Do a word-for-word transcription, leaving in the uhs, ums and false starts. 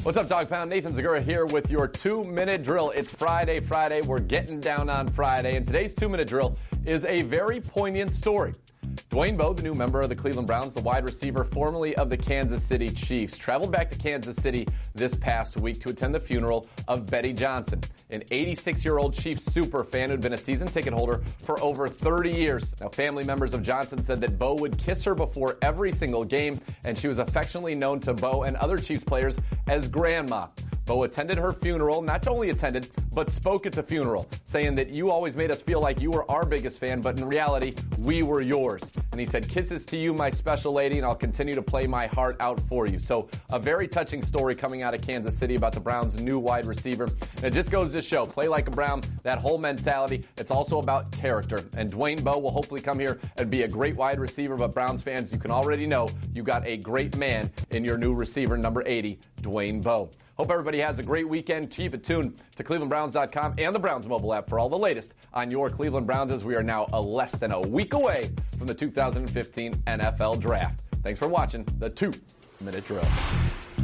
What's up, Dog Pound? Nathan Zagura here with your two-minute drill. It's Friday, Friday. We're getting down on Friday, and today's two-minute drill is a very poignant story. Dwayne Bowe, the new member of the Cleveland Browns, the wide receiver formerly of the Kansas City Chiefs, traveled back to Kansas City this past week to attend the funeral of Betty Johnson, an eighty-six-year-old Chiefs super fan who'd been a season ticket holder for over thirty years. Now, family members of Johnson said that Bowe would kiss her before every single game, and she was affectionately known to Bowe and other Chiefs players as Grandma. Bowe attended her funeral, not only attended, but spoke at the funeral, saying that you always made us feel like you were our biggest fan, but in reality, we were yours. And he said, kisses to you, my special lady, and I'll continue to play my heart out for you. So a very touching story coming out of Kansas City about the Browns' new wide receiver. And it just goes to show, play like a Brown, that whole mentality. It's also about character. And Dwayne Bowe will hopefully come here and be a great wide receiver, but Browns fans, you can already know you got a great man in your new receiver, number eighty, Dwayne Bowe. Hope everybody has a great weekend. Keep it tuned to Cleveland Browns dot com and the Browns mobile app for all the latest on your Cleveland Browns, as we are now a less than a week away from the two thousand fifteen N F L Draft. Thanks for watching the two-minute drill.